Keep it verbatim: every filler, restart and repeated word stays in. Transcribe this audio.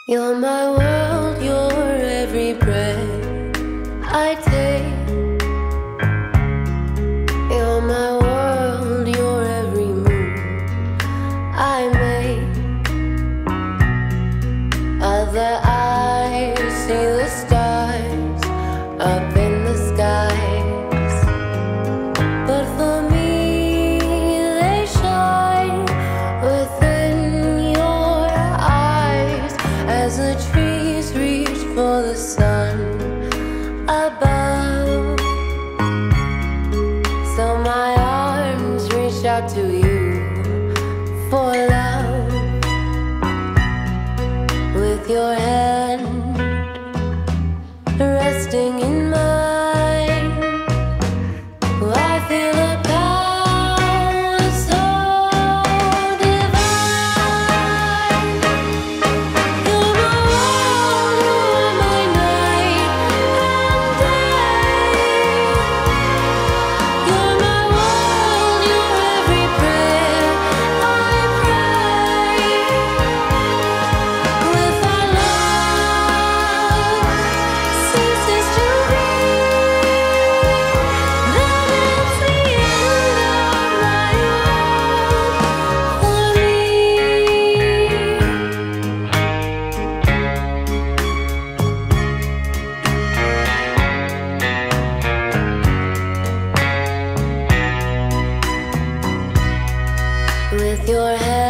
You're my world, you're every breath I take. You're my world, you're every move I make. Other eyes see the stars up in the skies, but for me they shine within your eyes as the trees reach for the sun above. So my arms reach out to you for love. With your hand resting in mine, I feel a power so divine. You're my world, you're my night and day. You're my world, you're every prayer I pray. With our love ceases to be, then it's the end of my world for me. With your head